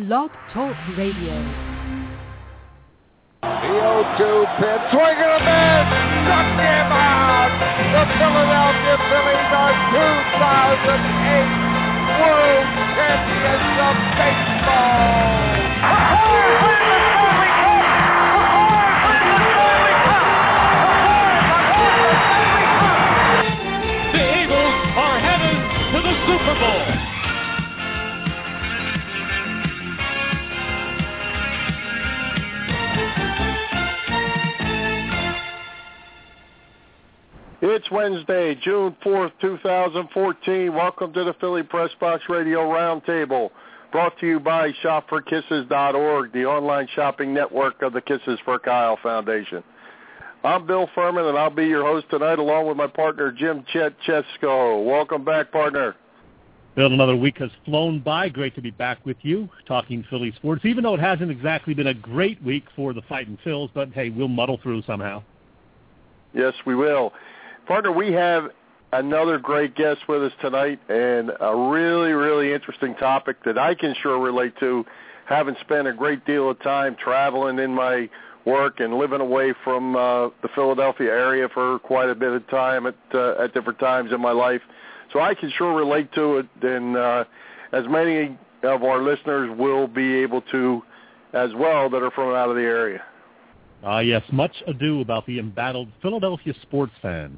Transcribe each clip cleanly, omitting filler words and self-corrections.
Blog Talk Radio. The 0-2 pitch, swing and a miss, struck him out. The Philadelphia Phillies are 2008 World Champions of baseball. The Eagles are headed to the Super Bowl. It's Wednesday, June 4th, 2014. Welcome to the Philly Press Box Radio Roundtable, brought to you by ShopForKisses.org, the online shopping network of the Kisses for Kyle Foundation. I'm Bill Furman, and I'll be your host tonight, along with my partner, Jim Chet Chesko. Welcome back, partner. Bill, another week has flown by. Great to be back with you, talking Philly sports, even though it hasn't exactly been a great week for the Fightin' Phils, but hey, we'll muddle through somehow. Yes, we will. Partner, we have another great guest with us tonight, and a really, really interesting topic that I can sure relate to, having spent a great deal of time traveling in my work and living away from the Philadelphia area for quite a bit of time at different times in my life. So I can sure relate to it, and as many of our listeners will be able to as well that are from out of the area. Yes, much ado about the embattled Philadelphia sports fan.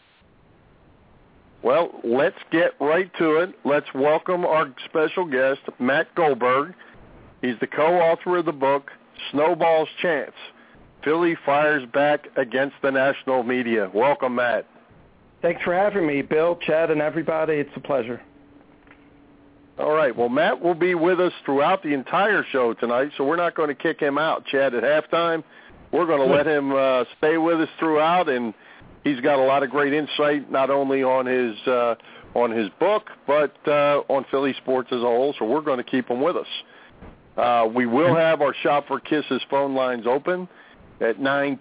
Well, let's get right to it. Let's welcome our special guest, Matt Goldberg. He's the co-author of the book, Snowball's Chance. Philly fires back against the national media. Welcome, Matt. Thanks for having me, Bill, Chad, and everybody. It's a pleasure. All right. Well, Matt will be with us throughout the entire show tonight, so we're not going to kick him out, Chad, at halftime. We're going to let him stay with us throughout, and he's got a lot of great insight, not only on his book, but on Philly sports as a whole, so we're going to keep him with us. We will have our Shop for Kisses phone lines open at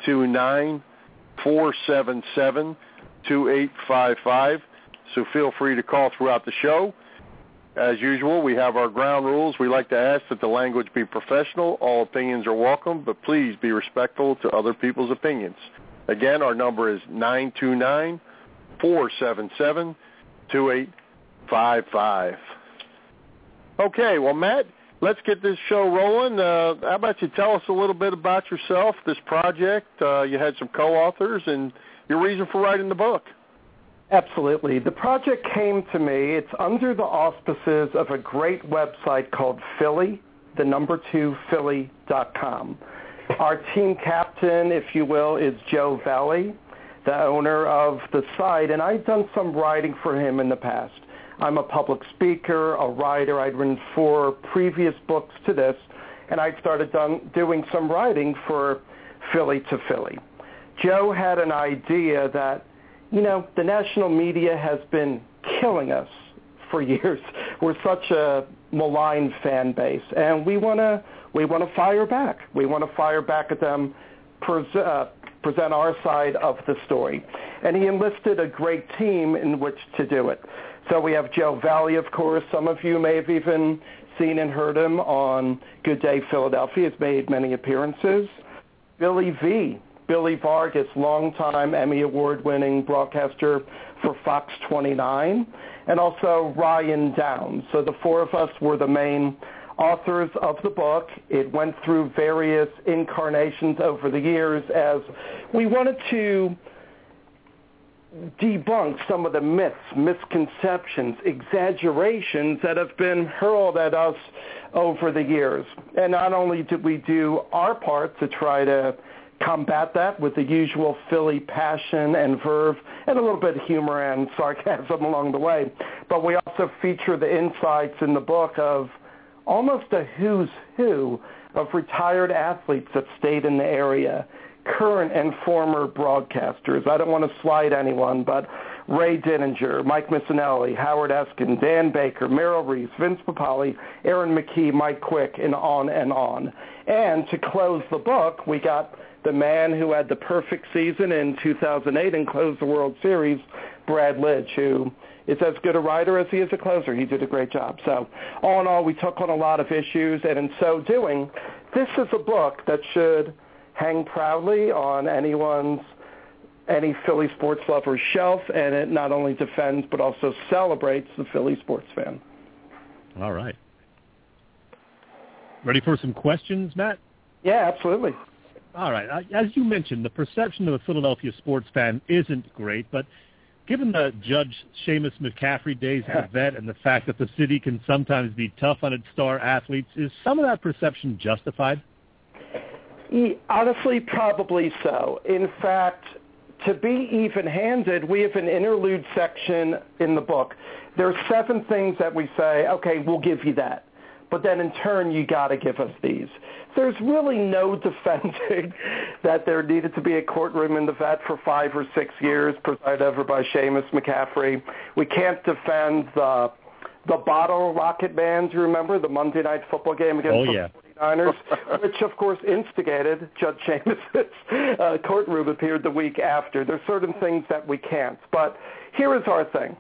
929-477-2855, so feel free to call throughout the show. As usual, we have our ground rules. We like to ask that the language be professional. All opinions are welcome, but please be respectful to other people's opinions. Again, our number is 929-477-2855. Okay, well, Matt, let's get this show rolling. How about you tell us a little bit about yourself, this project? You had some co-authors, and your reason for writing the book. Absolutely. The project came to me. It's under the auspices of a great website called Philly.com. Our team captain, if you will, is Joe Valley, the owner of the site, and I've done some writing for him in the past. I'm a public speaker, a writer. I'd written 4 previous books to this, and I started doing some writing for Philly to Philly. Joe had an idea that, the national media has been killing us for years. We're such a maligned fan base, and we want to fire back. We want to fire back at them, present our side of the story. And he enlisted a great team in which to do it. So we have Joe Valley, of course. Some of you may have even seen and heard him on Good Day Philadelphia. He's made many appearances. Billy Vargas, longtime Emmy Award-winning broadcaster for Fox 29, and also Ryan Downs. So the 4 of us were the main authors of the book. It went through various incarnations over the years as we wanted to debunk some of the myths, misconceptions, exaggerations that have been hurled at us over the years. And not only did we do our part to try to combat that with the usual Philly passion and verve and a little bit of humor and sarcasm along the way, but we also feature the insights in the book of almost a who's who of retired athletes that stayed in the area, current and former broadcasters. I don't want to slight anyone, but Ray Dininger, Mike Missinelli, Howard Eskin, Dan Baker, Merrill Reese, Vince Papali, Aaron McKee, Mike Quick, and on and on. And to close the book, we got the man who had the perfect season in 2008 and closed the World Series, Brad Lidge, who is as good a writer as he is a closer. He did a great job. So all in all, we took on a lot of issues, and in so doing, this is a book that should hang proudly on any Philly sports lover's shelf, and it not only defends but also celebrates the Philly sports fan. All right. Ready for some questions, Matt? Yeah, absolutely. All right. As you mentioned, the perception of a Philadelphia sports fan isn't great, but given the Judge Seamus McCaffrey days at the Vet and the fact that the city can sometimes be tough on its star athletes, is some of that perception justified? Honestly, probably so. In fact, to be even-handed, we have an interlude section in the book. There are 7 things that we say, okay, we'll give you that. But then in turn, you got to give us these. There's really no defending that there needed to be a courtroom in the Vet for 5 or 6 years, presided over by Seamus McCaffrey. We can't defend the bottle rocket bans, you remember, the Monday Night Football game against the 49ers, which, of course, instigated Judge Seamus' courtroom appeared the week after. There's certain things that we can't. But here is our thing.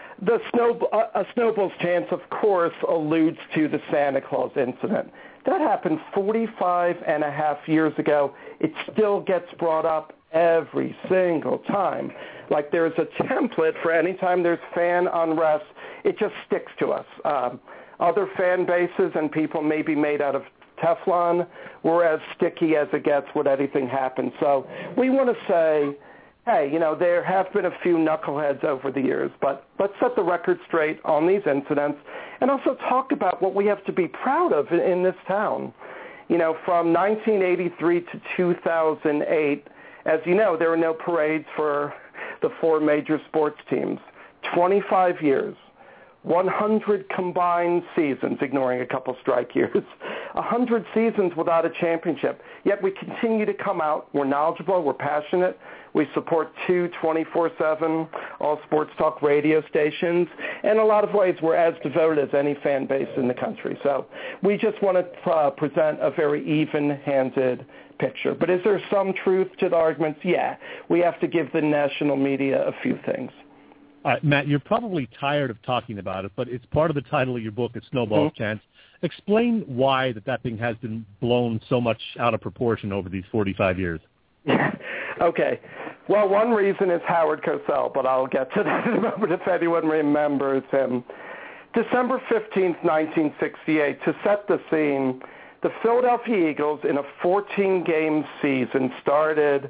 A snowball's chance, of course, alludes to the Santa Claus incident. That happened 45 and a half years ago. It still gets brought up every single time. Like there's a template for any time there's fan unrest. It just sticks to us. Other fan bases and people may be made out of Teflon. We're as sticky as it gets when anything happens. So we want to say, hey, there have been a few knuckleheads over the years, but let's set the record straight on these incidents and also talk about what we have to be proud of in this town. From 1983 to 2008, as you know, there were no parades for the 4 major sports teams. 25 years, 100 combined seasons, ignoring a couple strike years, 100 seasons without a championship. Yet we continue to come out. We're knowledgeable. We're passionate. We support 2 24/7 all sports talk radio stations. In a lot of ways, we're as devoted as any fan base in the country. So we just want to present a very even-handed picture. But is there some truth to the arguments? Yeah. We have to give the national media a few things. Matt, you're probably tired of talking about it, but it's part of the title of your book, It's Snowball's Chance. Explain why that thing has been blown so much out of proportion over these 45 years. Okay. Well, one reason is Howard Cosell, but I'll get to that in a moment if anyone remembers him. December 15th, 1968, to set the scene, the Philadelphia Eagles in a 14-game season started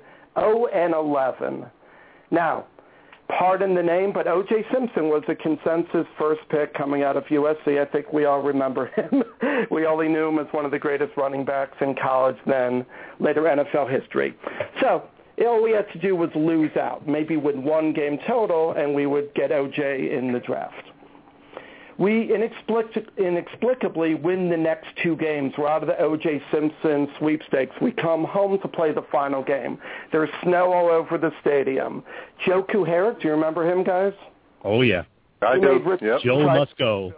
0-11. Now, pardon the name, but O.J. Simpson was a consensus first pick coming out of USC. I think we all remember him. We only knew him as one of the greatest running backs in college, then later NFL history. So all we had to do was lose out, maybe win 1 game total, and we would get O.J. in the draft. We inexplicably win the next 2 games. We're out of the O.J. Simpson sweepstakes. We come home to play the final game. There's snow all over the stadium. Joe Kuharich, do you remember him, guys? Oh, yeah. I do. Yep. Joe must go.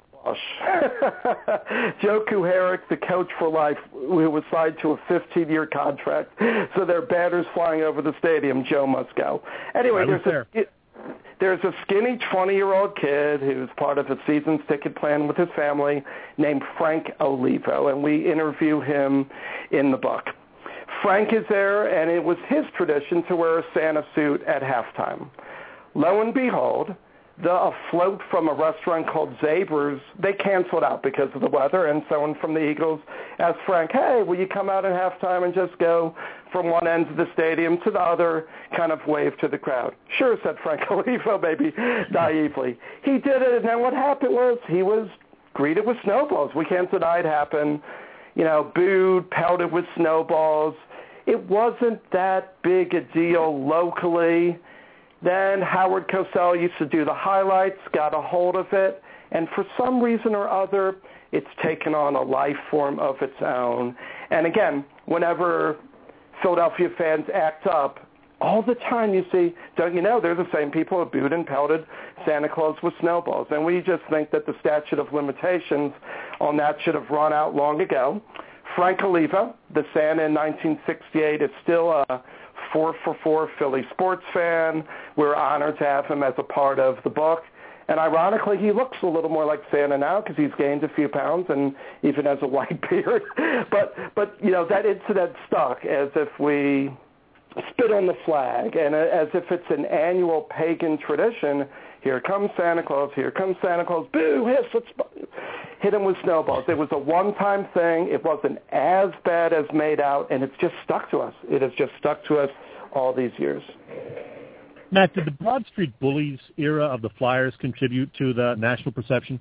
Joe Kuharich, the coach for life, who was signed to a 15-year contract. So there are banners flying over the stadium. Joe must go. Anyway, there's a skinny 20-year-old kid who's part of a season's ticket plan with his family named Frank Olivo, and we interview him in the book. Frank is there, and it was his tradition to wear a Santa suit at halftime. Lo and behold, a float from a restaurant called Zaber's, they canceled out because of the weather, and someone from the Eagles asked Frank, hey, will you come out at halftime and just go from one end of the stadium to the other, kind of wave to the crowd? Sure, said Frank Olivo, maybe naively. He did it, and then what happened was he was greeted with snowballs. We can't deny it happened. Booed, pelted with snowballs. It wasn't that big a deal locally. Then Howard Cosell used to do the highlights, got a hold of it, and for some reason or other, it's taken on a life form of its own. And again, whenever Philadelphia fans act up, all the time you see, don't you know, they're the same people who booed and pelted Santa Claus with snowballs. And we just think that the statute of limitations on that should have run out long ago. Frank Olivo, the Santa in 1968, is still a 4-for-4 Philly sports fan. We're honored to have him as a part of the book. And ironically, he looks a little more like Santa now because he's gained a few pounds and even has a white beard. But that incident stuck as if we spit on the flag and as if it's an annual pagan tradition. Here comes Santa Claus, here comes Santa Claus, boo, hiss, let's hit him with snowballs. It was a one-time thing. It wasn't as bad as made out, and it's just stuck to us. It has just stuck to us all these years. Matt, did the Broad Street Bullies era of the Flyers contribute to the national perception?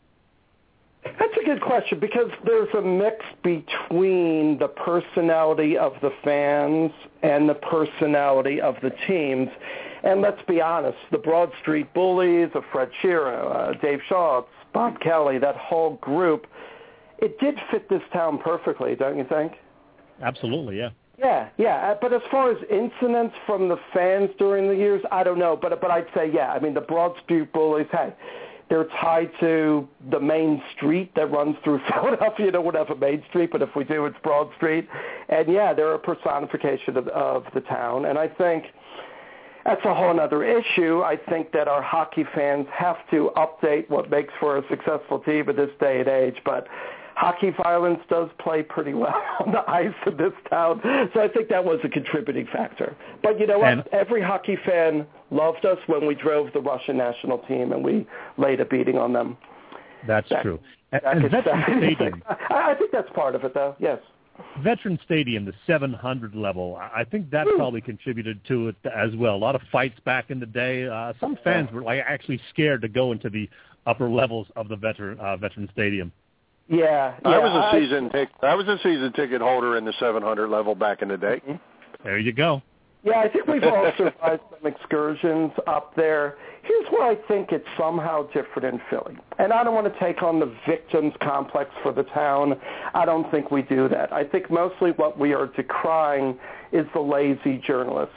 That's a good question because there's a mix between the personality of the fans and the personality of the teams. And let's be honest, the Broad Street Bullies, Fred Shearer, Dave Shaw, Bob Kelly, that whole group, it did fit this town perfectly, don't you think? Absolutely, yeah. Yeah. But as far as incidents from the fans during the years, I don't know. But I'd say, yeah, I mean, the Broad Street Bullies, hey, they're tied to the main street that runs through Philadelphia. You don't have a main street, but if we do, it's Broad Street. And, yeah, they're a personification of the town. And I think that's a whole other issue. I think that our hockey fans have to update what makes for a successful team in this day and age. But hockey violence does play pretty well on the ice in this town. So I think that was a contributing factor. But you know what? Every hockey fan loved us when we drove the Russian national team and we laid a beating on them. That's true. And Veteran Stadium. I think that's part of it, though, yes. Veteran Stadium, the 700 level, I think that probably contributed to it as well. A lot of fights back in the day. Some fans were actually scared to go into the upper levels of the Veteran Stadium. Yeah. I was a season ticket holder in the 700 level back in the day. Mm-hmm. There you go. Yeah, I think we've all survived some excursions up there. Here's where I think it's somehow different in Philly. And I don't want to take on the victims complex for the town. I don't think we do that. I think mostly what we are decrying is the lazy journalism.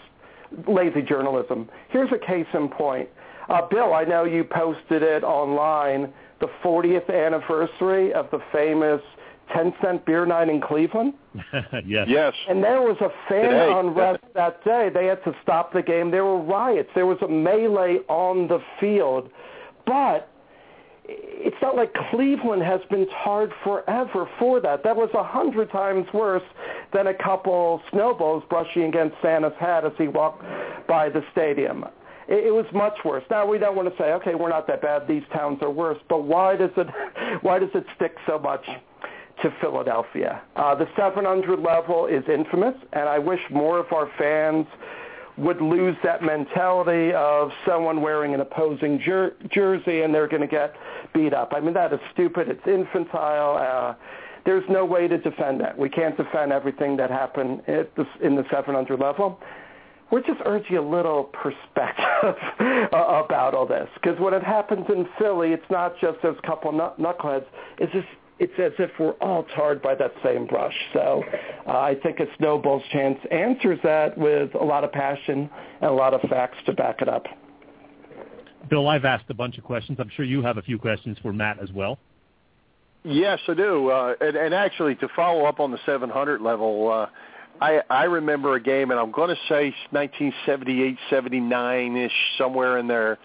Here's a case in point. Bill, I know you posted it online, the 40th anniversary of the famous 10-cent beer night in Cleveland. Yes. And there was a fan unrest that day. They had to stop the game. There were riots. There was a melee on the field. But it's not like Cleveland has been tarred forever for that. That was 100 times worse than a couple snowballs brushing against Santa's hat as he walked by the stadium. It was much worse. Now, we don't want to say, okay, we're not that bad. These towns are worse. But why does it stick so much to Philadelphia? The 700 level is infamous, and I wish more of our fans would lose that mentality of someone wearing an opposing jersey and they're going to get beat up. I mean, that is stupid. It's infantile. There's no way to defend that. We can't defend everything that happened in the 700 level. We're just urging a little perspective about all this, because when it happens in Philly, it's not just those couple knuckleheads. It's as if we're all tarred by that same brush. So I think a Snowball's Chance answers that with a lot of passion and a lot of facts to back it up. Bill, I've asked a bunch of questions. I'm sure you have a few questions for Matt as well. Yes, I do. And actually, to follow up on the 700 level, I remember a game, and I'm going to say 1978, 79-ish, somewhere in there,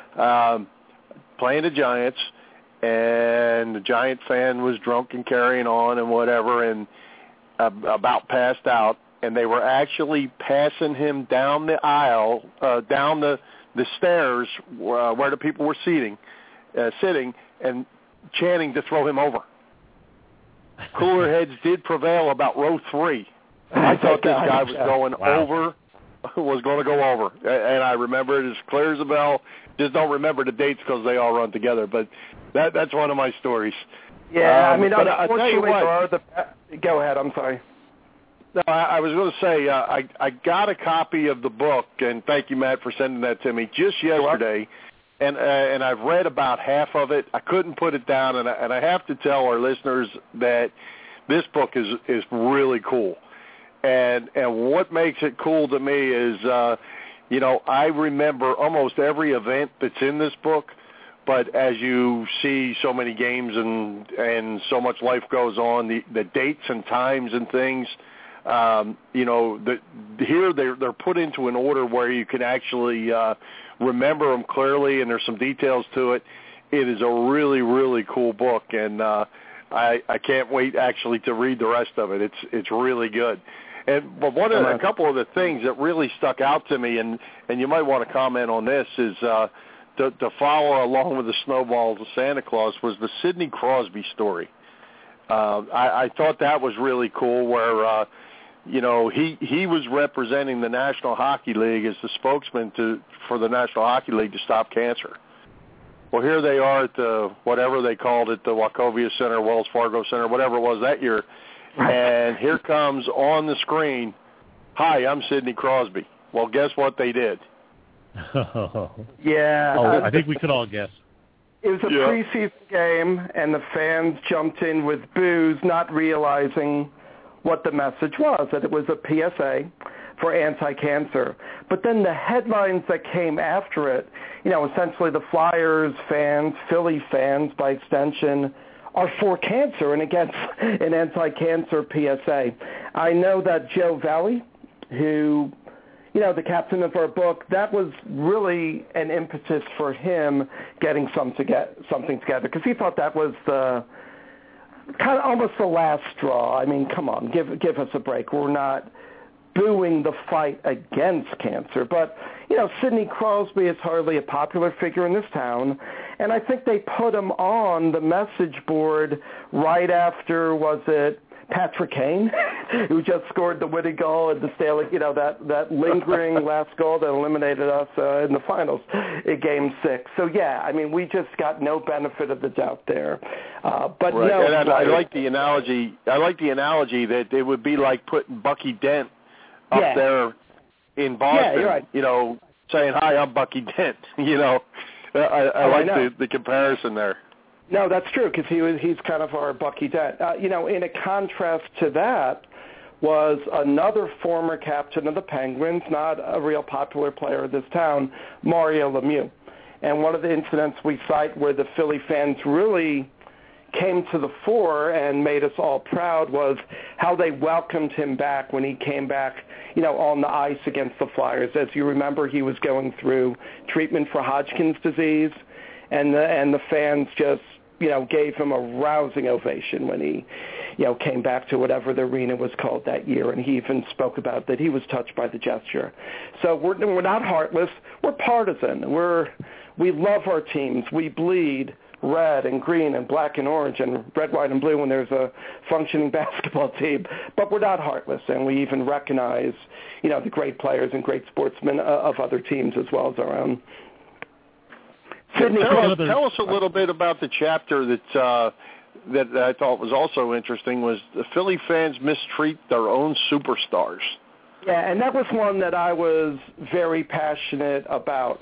playing the Giants, and the Giant fan was drunk and carrying on and whatever, and about passed out, and they were actually passing him down the aisle, down the stairs where the people were sitting, and chanting to throw him over. Cooler heads did prevail about row 3. I thought this guy was going to go over, and I remember it as clear as a bell. Just don't remember the dates because they all run together, but that's one of my stories. Yeah, I mean, unfortunately, go ahead, I'm sorry. No, I was going to say, I got a copy of the book, and thank you, Matt, for sending that to me just yesterday, and I've read about half of it. I couldn't put it down, and I have to tell our listeners that this book is really cool. And what makes it cool to me is, I remember almost every event that's in this book, but as you see so many games and so much life goes on, the dates and times and things, Here they're put into an order where you can actually remember them clearly, and there's some details to it. It is a really, really cool book, and I can't wait actually to read the rest of it. It's really good. But a couple of the things that really stuck out to me, and you might want to comment on this, is to follow along with the Snowballs of Santa Claus was the Sidney Crosby story. I thought that was really cool, where he was representing the National Hockey League as the spokesman for the National Hockey League to stop cancer. Well, here they are at the whatever they called it, the Wachovia Center, Wells Fargo Center, whatever it was that year. And here comes on the screen, "Hi, I'm Sidney Crosby." Well, guess what they did? Yeah. I think we could all guess. It was a preseason game, and the fans jumped in with boos, not realizing what the message was, that it was a PSA for anti-cancer. But then the headlines that came after it, essentially the Flyers fans, Philly fans by extension, are for cancer and against an anti-cancer PSA. I know that Joe Valley, who, the captain of our book, that was really an impetus for him getting something together, because he thought that was the kind of almost the last straw. I mean, come on, give us a break. We're not booing the fight against cancer. But, Sidney Crosby is hardly a popular figure in this town, and I think they put him on the message board right after, was it Patrick Kane, who just scored the winning goal in the Stanley, that lingering last goal that eliminated us in the finals in Game 6. So, we just got no benefit of the doubt there. But right. no, and I like the analogy. I like the analogy that it would be like putting Bucky Dent up there in Boston, right. Saying, "Hi, I'm Bucky Dent." I like the comparison there. No, that's true, because he's kind of our Bucky Dent. In a contrast to that was another former captain of the Penguins, not a real popular player of this town, Mario Lemieux. And one of the incidents we cite where the Philly fans really came to the fore and made us all proud was how they welcomed him back when he came back, on the ice against the Flyers. As you remember, he was going through treatment for Hodgkin's disease, and the fans just, gave him a rousing ovation when he, came back to whatever the arena was called that year, and he even spoke about that he was touched by the gesture. So we're not heartless. We're partisan. We love our teams. We bleed red and green and black and orange and red, white, and blue when there's a functioning basketball team. But we're not heartless, and we even recognize, the great players and great sportsmen of other teams as well as our own. Sidney, tell us a little bit about the chapter that I thought was also interesting, was the Philly fans mistreat their own superstars. Yeah, and that was one that I was very passionate about.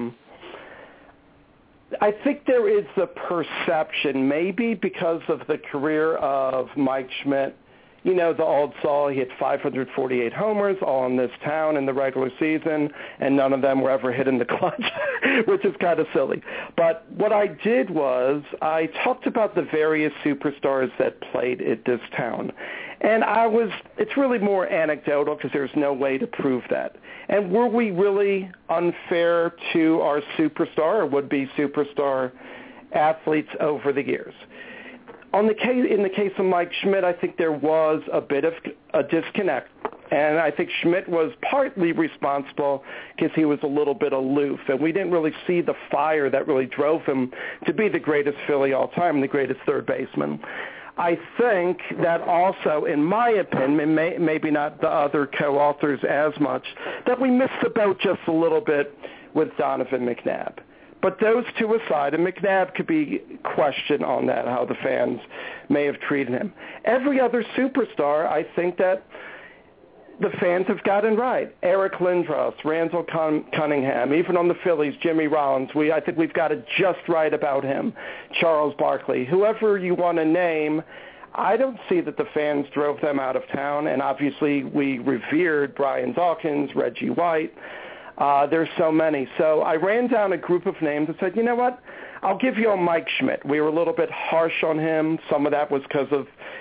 I think there is the perception, maybe because of the career of Mike Schmidt, the old saw, he had 548 homers all in this town in the regular season, and none of them were ever hit in the clutch, which is kind of silly. But what I did was I talked about the various superstars that played at this town. And it's really more anecdotal because there's no way to prove that. And were we really unfair to our superstar or would-be superstar athletes over the years? In the case of Mike Schmidt, I think there was a bit of a disconnect. And I think Schmidt was partly responsible because he was a little bit aloof. And we didn't really see the fire that really drove him to be the greatest Philly all time, the greatest third baseman. I think that also, in my opinion, maybe not the other co-authors as much, that we missed the boat just a little bit with Donovan McNabb. But those two aside, and McNabb could be questioned on that, how the fans may have treated him. Every other superstar, I think that the fans have gotten right. Eric Lindros, Randall Cunningham, even on the Phillies, Jimmy Rollins. I think we've got it just right about him. Charles Barkley. Whoever you want to name, I don't see that the fans drove them out of town. And obviously we revered Brian Dawkins, Reggie White. There's so many. So I ran down a group of names and said, you know what? I'll give you a Mike Schmidt. We were a little bit harsh on him. Some of that was because of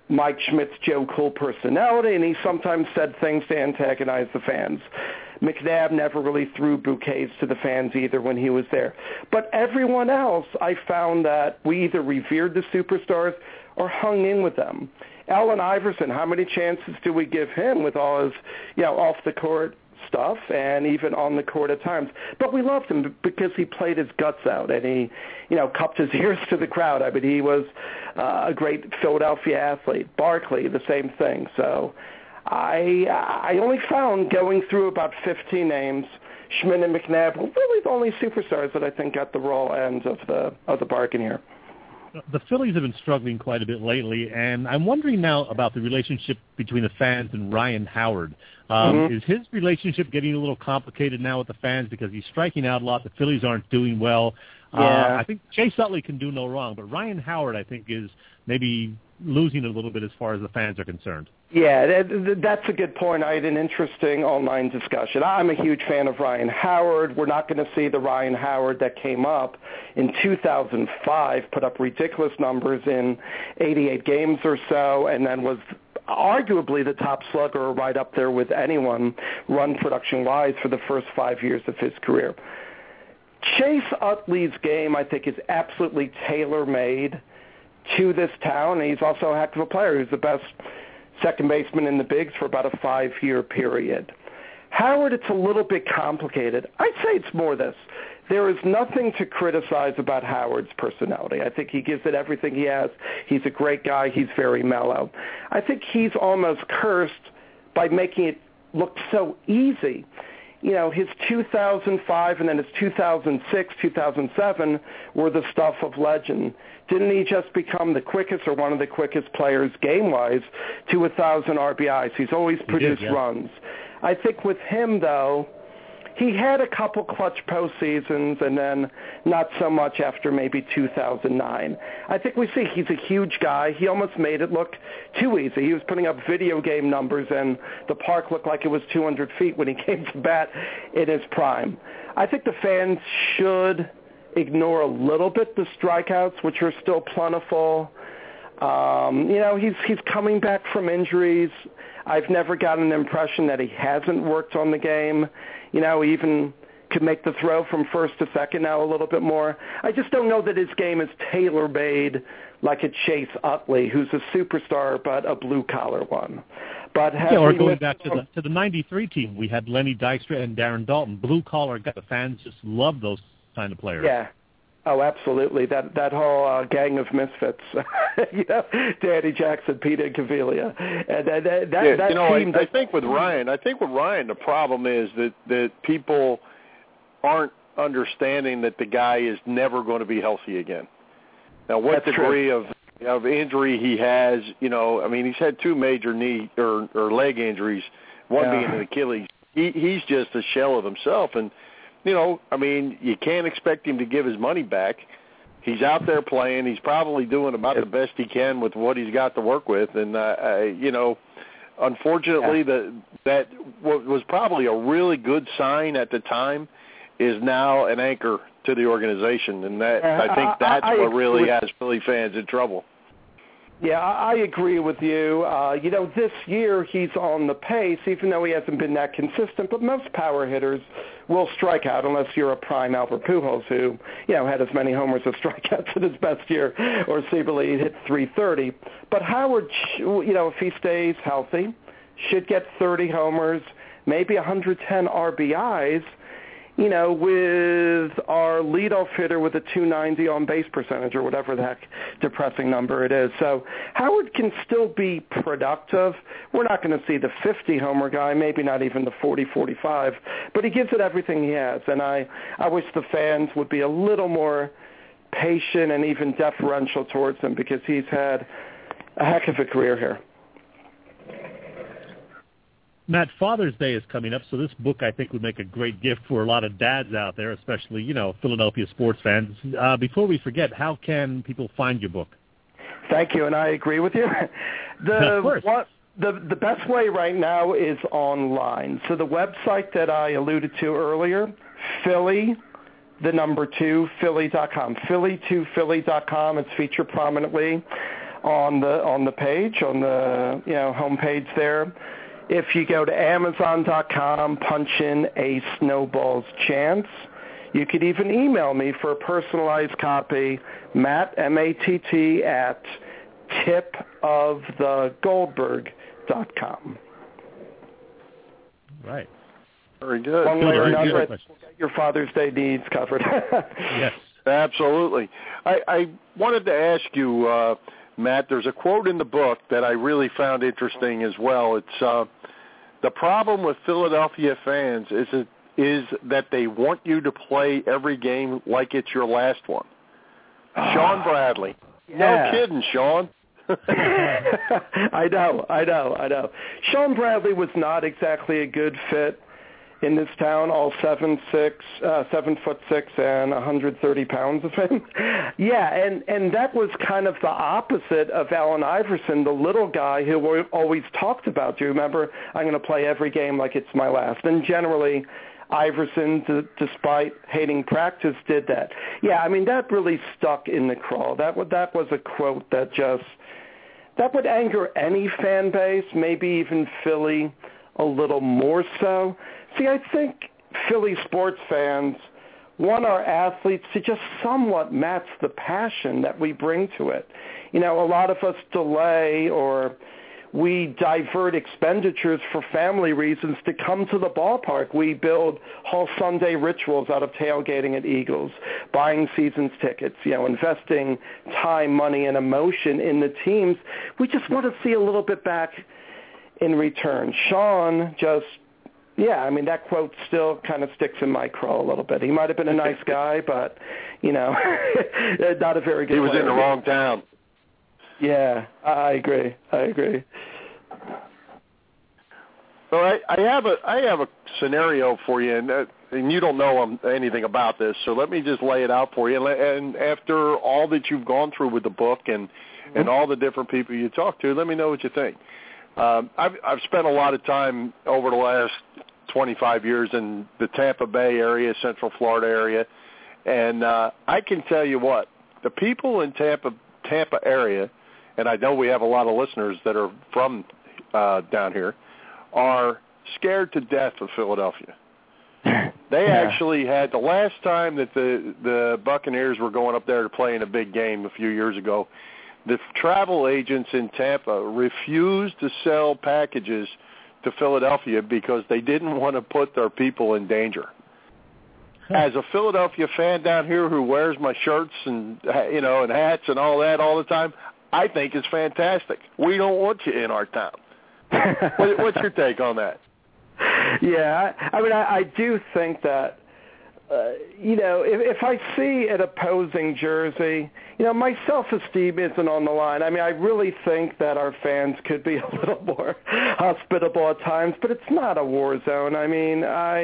Mike Schmidt's Joe Cool personality, and he sometimes said things to antagonize the fans. McNabb never really threw bouquets to the fans either when he was there. But everyone else, I found that we either revered the superstars or hung in with them. Allen Iverson, how many chances do we give him with all his, off-the-court stuff and even on the court at times? But we loved him because he played his guts out and he, cupped his ears to the crowd. I mean, he was a great Philadelphia athlete. Barkley, the same thing. So I only found, going through about 15 names, Schmidt and McNabb were really the only superstars that I think got the raw end of the bargain here. The Phillies have been struggling quite a bit lately, and I'm wondering now about the relationship between the fans and Ryan Howard. Is his relationship getting a little complicated now with the fans because he's striking out a lot? The Phillies aren't doing well. I think Chase Utley can do no wrong, but Ryan Howard, I think, is maybe losing a little bit as far as the fans are concerned. Yeah, that's a good point. I had an interesting online discussion. I'm a huge fan of Ryan Howard. We're not going to see the Ryan Howard that came up in 2005, put up ridiculous numbers in 88 games or so, and then was arguably the top slugger right up there with anyone run production-wise for the first 5 years of his career. Chase Utley's game, I think, is absolutely tailor-made to this town. He's also a heck of a player. He's the best second baseman in the bigs for about a 5-year period. Howard, it's a little bit complicated. I'd say it's more this. There is nothing to criticize about Howard's personality. I think he gives it everything he has. He's a great guy. He's very mellow. I think he's almost cursed by making it look so easy. His 2005 and then his 2006, 2007 were the stuff of legend. Didn't he just become the quickest or one of the quickest players game-wise to 1,000 RBIs? He's always produced runs. I think with him, though, he had a couple clutch postseasons and then not so much after maybe 2009. I think we see he's a huge guy. He almost made it look too easy. He was putting up video game numbers and the park looked like it was 200 feet when he came to bat in his prime. I think the fans should ignore a little bit the strikeouts, which are still plentiful. He's coming back from injuries. I've never gotten an impression that he hasn't worked on the game. He even could make the throw from first to second now a little bit more. I just don't know that his game is tailor-made like a Chase Utley, who's a superstar but a blue-collar one. But or going back to the 93 team, we had Lenny Dykstra and Darren Dalton. Blue-collar guys. The fans just love those kind of players. Yeah. Oh, absolutely. That whole gang of misfits. Danny Jackson, Peter Cavilla. And that team. I think with Ryan, the problem is that people aren't understanding that the guy is never going to be healthy again. Now, what degree of injury he has, he's had 2 major knee or leg injuries, one being an Achilles. He's just a shell of himself, and you can't expect him to give his money back. He's out there playing. He's probably doing about the best he can with what he's got to work with. And, unfortunately, that what was probably a really good sign at the time is now an anchor to the organization. And I think that's what really has Philly fans in trouble. Yeah, I agree with you. This year he's on the pace, even though he hasn't been that consistent. But most power hitters will strike out unless you're a prime Albert Pujols, who, had as many homers as strikeouts in his best year, or Seaberly hit 330. But Howard, if he stays healthy, should get 30 homers, maybe 110 RBIs. With our leadoff hitter with a 290 on-base percentage or whatever the heck depressing number it is. So Howard can still be productive. We're not going to see the 50-homer guy, maybe not even the 40, 45, but he gives it everything he has. And I wish the fans would be a little more patient and even deferential towards him because he's had a heck of a career here. Matt, Father's Day is coming up, so this book, I think, would make a great gift for a lot of dads out there, especially, Philadelphia sports fans. Before we forget, how can people find your book? Thank you, and I agree with you. Of course. The best way right now is online. So the website that I alluded to earlier, Philly2Philly.com, Philly2Philly.com. It's featured prominently on the page, on the homepage there. If you go to Amazon.com, punch in A Snowball's Chance. You could even email me for a personalized copy, Matt, M-A-T-T, at tipofthegoldberg.com. Right. Very good. One way or another, Very we'll get your Father's Day needs covered. Yes. Absolutely. I wanted to ask you, Matt, there's a quote in the book that I really found interesting as well. It's the problem with Philadelphia fans is that they want you to play every game like it's your last one. Sean Bradley. Yeah. No kidding, Sean. I know. Sean Bradley was not exactly a good fit in this town, all 7'6", 7'6", and 130 pounds of him. Yeah, and that was kind of the opposite of Allen Iverson, the little guy who we always talked about. Do you remember? I'm going to play every game like it's my last. And generally, Iverson, despite hating practice, did that. Yeah, I mean, that really stuck in the craw. That was a quote that would anger any fan base, maybe even Philly a little more so. See, I think Philly sports fans want our athletes to just somewhat match the passion that we bring to it. A lot of us delay or we divert expenditures for family reasons to come to the ballpark. We build whole Sunday rituals out of tailgating at Eagles, buying seasons tickets, investing time, money, and emotion in the teams. We just want to see a little bit back in return. Sean that quote still kind of sticks in my craw a little bit. He might have been a nice guy, but, not a very good He was player. in the wrong town. Yeah, I agree. Well, I have a scenario for you, and you don't know anything about this, so let me just lay it out for you. And after all that you've gone through with the book and all the different people you talk to, let me know what you think. I've spent a lot of time over the last 25 years in the Tampa Bay area, Central Florida area, and I can tell you what, the people in Tampa area, and I know we have a lot of listeners that are from down here, are scared to death of Philadelphia. They actually had, the last time that the Buccaneers were going up there to play in a big game a few years ago, the travel agents in Tampa refused to sell packages to Philadelphia because they didn't want to put their people in danger. As a Philadelphia fan down here who wears my shirts and and hats and all that all the time, I think it's fantastic. We don't want you in our town. What's your take on that? Yeah, I mean, I do think that, if I see an opposing jersey, my self-esteem isn't on the line. I mean, I really think that our fans could be a little more hospitable at times, but it's not a war zone. I mean,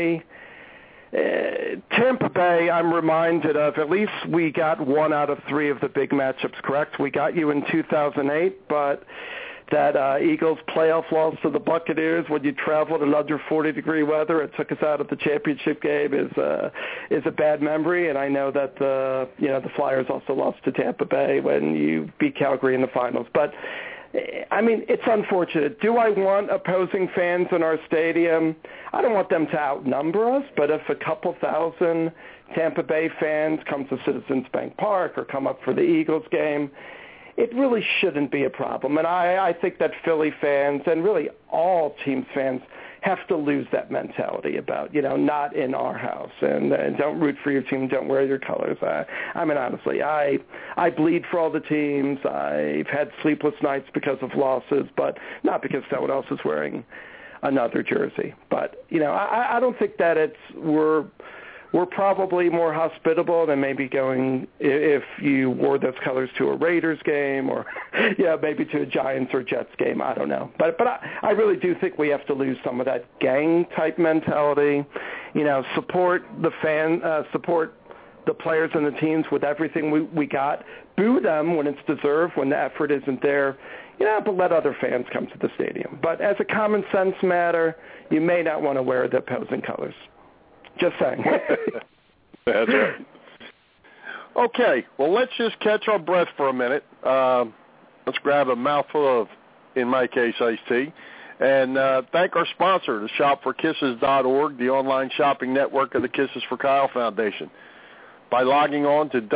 Tampa Bay, I'm reminded of, at least we got 1 out of 3 of the big matchups correct. We got you in 2008, but that Eagles playoff loss to the Buccaneers when you traveled in under 40-degree weather, it took us out of the championship game, is a bad memory. And I know that the Flyers also lost to Tampa Bay when you beat Calgary in the finals. But I mean, it's unfortunate. Do I want opposing fans in our stadium? I don't want them to outnumber us, but if a couple thousand Tampa Bay fans come to Citizens Bank Park or come up for the Eagles game, it really shouldn't be a problem. And I think that Philly fans and really all team fans have to lose that mentality about, not in our house and don't root for your team, don't wear your colors. I mean, honestly, I bleed for all the teams. I've had sleepless nights because of losses, but not because someone else is wearing another jersey. But, I don't think that we're probably more hospitable than maybe going if you wore those colors to a Raiders game or, maybe to a Giants or Jets game. I don't know. But I really do think we have to lose some of that gang-type mentality. Support support the players and the teams with everything we got. Boo them when it's deserved, when the effort isn't there. But let other fans come to the stadium. But as a common sense matter, you may not want to wear the opposing colors. Just saying. That's right. Okay, well, let's just catch our breath for a minute. Let's grab a mouthful of, in my case, iced tea. And thank our sponsor, the shopforkisses.org, the online shopping network of the Kisses for Kyle Foundation. By logging on to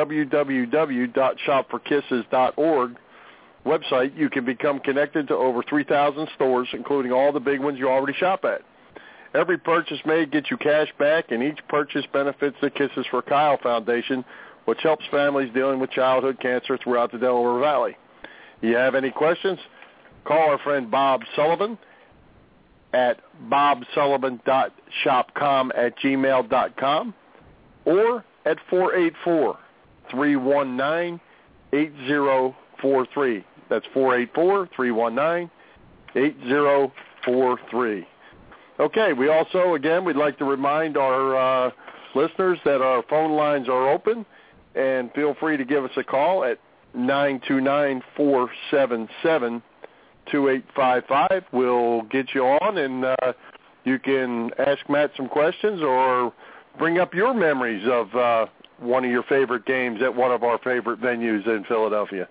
www.shopforkisses.org website, you can become connected to over 3,000 stores, including all the big ones you already shop at. Every purchase made gets you cash back, and each purchase benefits the Kisses for Kyle Foundation, which helps families dealing with childhood cancer throughout the Delaware Valley. You have any questions? Call our friend Bob Sullivan at bobsullivan.shopcom@gmail.com or at 484-319-8043. That's 484-319-8043. Okay, we also, again, we'd like to remind our listeners that our phone lines are open, and feel free to give us a call at 929-477-2855. We'll get you on, and you can ask Matt some questions or bring up your memories of one of your favorite games at one of our favorite venues in Philadelphia.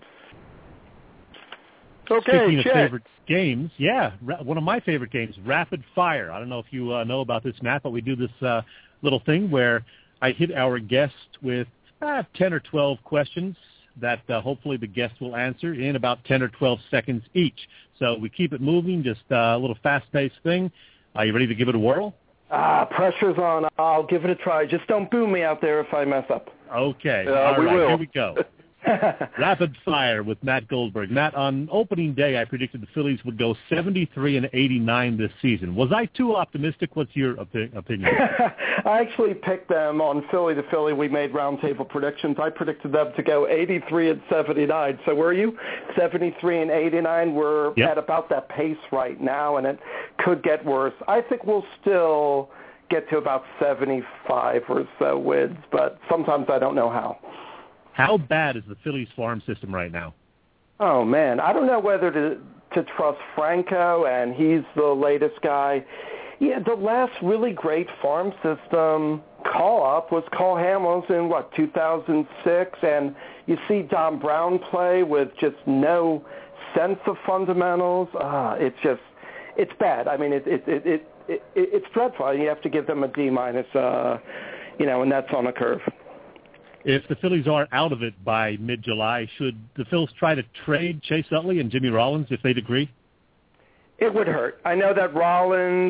Okay, Speaking Chet. of favorite games, one of my favorite games, Rapid Fire. I don't know if you know about this, Matt, but we do this little thing where I hit our guest with 10 or 12 questions that hopefully the guest will answer in about 10 or 12 seconds each. So we keep it moving, just a little fast-paced thing. Are you ready to give it a whirl? Pressure's on. I'll give it a try. Just don't boo me out there if I mess up. Okay. We All right, will. Here we go. Rapid Fire with Matt Goldberg. Matt, on opening day, I predicted the Phillies would go 73-89 this season. Was I too optimistic? What's your opinion? I actually picked them on Philly to Philly. We made roundtable predictions. I predicted them to go 83-79. So were you? 73-89. We're at about that pace right now, and it could get worse. I think we'll still get to about 75 or so wins, but sometimes I don't know how. How bad is the Phillies farm system right now? Oh, man. I don't know whether to trust Franco, and he's the latest guy. Yeah, the last really great farm system call-up was Cole Hamels in, 2006? And you see Don Brown play with just no sense of fundamentals. It's bad. I mean, it's dreadful. You have to give them a D-, and that's on a curve. If the Phillies are out of it by mid-July, should the Phils try to trade Chase Utley and Jimmy Rollins if they'd agree? It would hurt. I know that Rollins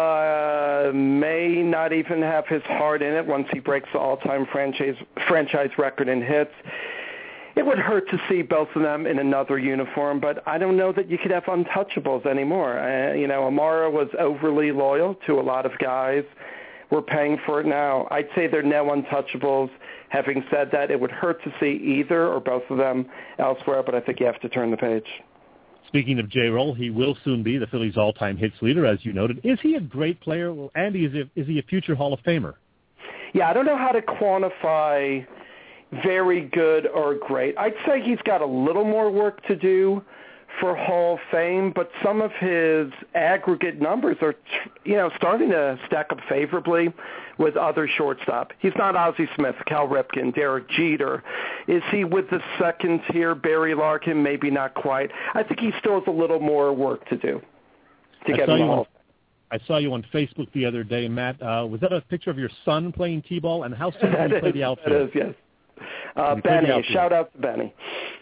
may not even have his heart in it once he breaks the all-time franchise record in hits. It would hurt to see both of them in another uniform, but I don't know that you could have untouchables anymore. Amara was overly loyal to a lot of guys. We're paying for it now. I'd say there are no untouchables. Having said that, it would hurt to see either or both of them elsewhere, but I think you have to turn the page. Speaking of J-Roll, he will soon be the Phillies' all-time hits leader, as you noted. Is he a great player? Well, Andy, is he a future Hall of Famer? Yeah, I don't know how to quantify very good or great. I'd say he's got a little more work to do for Hall of Fame, but some of his aggregate numbers are, starting to stack up favorably with other shortstop. He's not Ozzie Smith, Cal Ripken, Derek Jeter. Is he with the second tier, Barry Larkin? Maybe not quite. I think he still has a little more work to do to get in the Hall. I saw you on Facebook the other day, Matt. Was that a picture of your son playing T-ball? And how soon did you play the outfield? That is, yes. Benny. Shout out to Benny.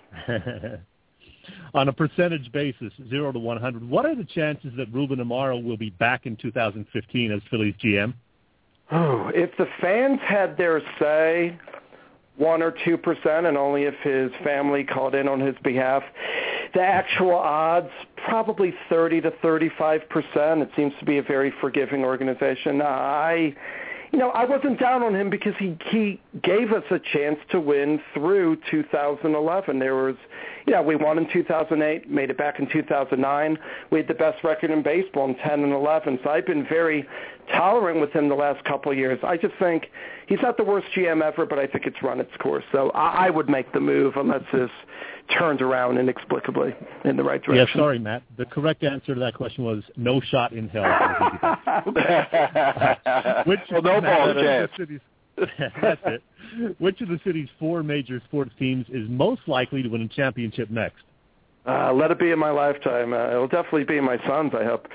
On a percentage basis, 0 to 100, what are the chances that Ruben Amaro will be back in 2015 as Phillies GM? Oh, if the fans had their say, 1 or 2%, and only if his family called in on his behalf, the actual odds, probably 30 to 35%. It seems to be a very forgiving organization. I wasn't down on him because he gave us a chance to win through 2011. There was, we won in 2008, made it back in 2009. We had the best record in baseball in 10 and 11. So I've been very tolerant with him the last couple of years. I just think he's not the worst GM ever, but I think it's run its course. So I would make the move unless this turns around inexplicably in the right direction. Yeah, sorry, Matt. The correct answer to that question was no shot in hell. No ball chance. That's it. Which of the city's 4 major sports teams is most likely to win a championship next? Let it be in my lifetime. It'll definitely be in my son's, I hope.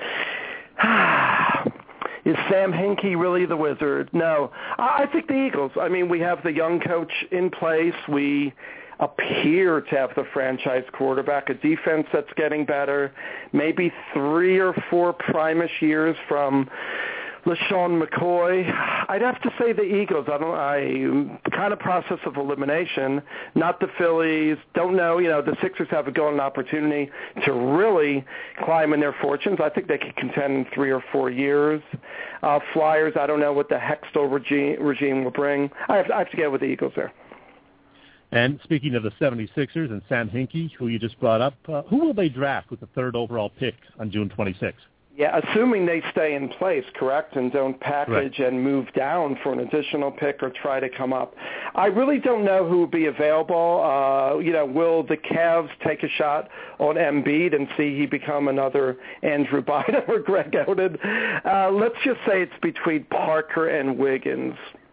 Is Sam Hinkie really the wizard? No. I think the Eagles. I mean, we have the young coach in place. We appear to have the franchise quarterback, a defense that's getting better, maybe 3 or 4 prime-ish years from LaShawn McCoy. I'd have to say the Eagles. I kind of process of elimination, not the Phillies. Don't know. The Sixers have a golden opportunity to really climb in their fortunes. I think they could contend in 3 or 4 years. Flyers, I don't know what the Hextall regime will bring. I have to go with the Eagles there. And speaking of the 76ers and Sam Hinkie, who you just brought up, who will they draft with the 3rd overall pick on June 26th? Yeah, assuming they stay in place, correct, and don't package and move down for an additional pick or try to come up. I really don't know who will be available. Will the Cavs take a shot on Embiid and see he become another Andrew Bynum or Greg Oden? Let's just say it's between Parker and Wiggins.